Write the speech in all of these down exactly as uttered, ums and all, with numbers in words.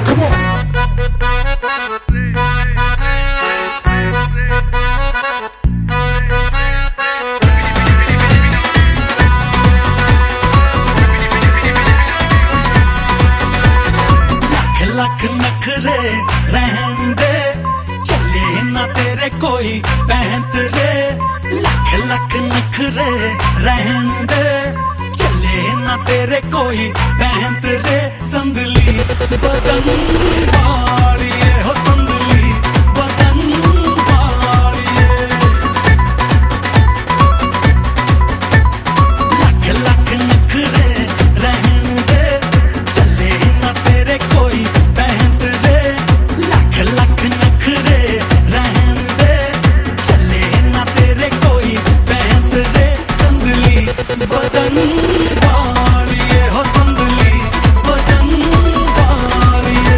Come on. लख नखरे रहन दे, चले ना तेरे कोई पैंत रे। लख लख नखरे रहन दे, चले ना तेरे कोई पैंत रे। संदली बदन वालिए हो, संदली बदन वालिए। लख लख नखरे रहन दे, चले ना तेरे कोई पैंत रे। लख लख नखरे रहन दे, चले ना तेरे कोई पैंत रे। संदली बदन वालिए हो, संदली बदन वालिए।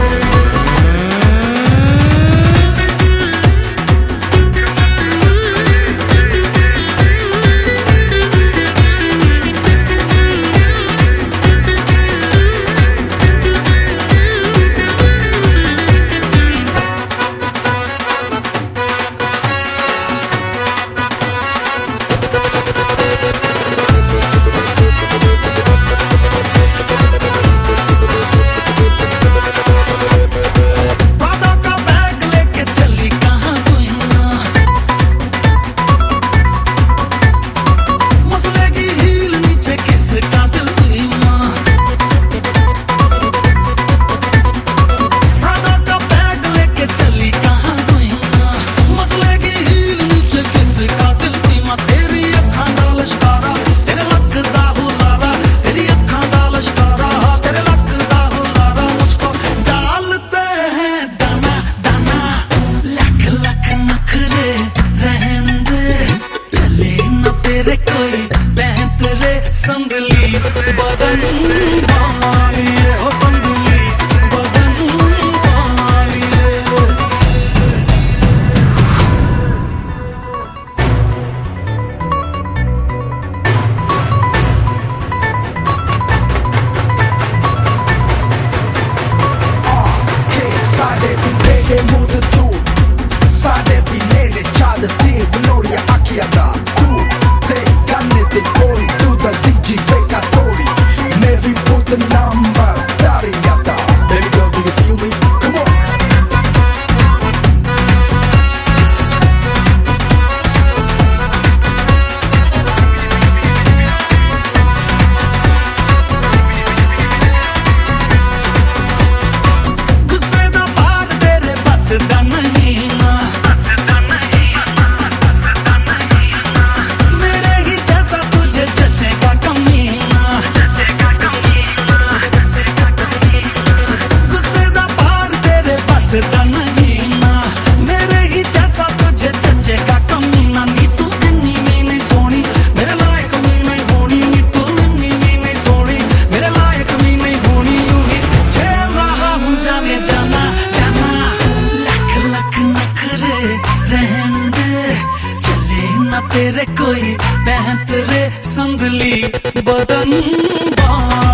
तेरे कोई पैंत रे। संदली बदन वालिए हो, संदली बदन वालिए। Sade vi vede mot tu, sade vi nere chade ti, gloria acchiata tu. Te canne te cori, tu da digi fecatori. Never put the number, dariata. Baby girl, do you feel me? Come on. गुस्से दा बात तेरे बस दा नहीं ना, मेरे ही जैसा तुझे जचेगा कमीना। गुस्से दा बात तेरे बस दा नहीं ना, मेरे ही जैसा तुझे जचेगा कमीना। नी तू जिन्नी भी नहीं सोनी, मेरे लायक भी नहीं होनी। नी तू जिन्नी भी नहीं सोनी, मेरे लायक भी नहीं होनी। यूं ही झेल रहा हूँ जाने जाना जाना। लख लख नखरे रहन दे, चले ना तेरे कोई पैंत रे। संदली बदन वालिए।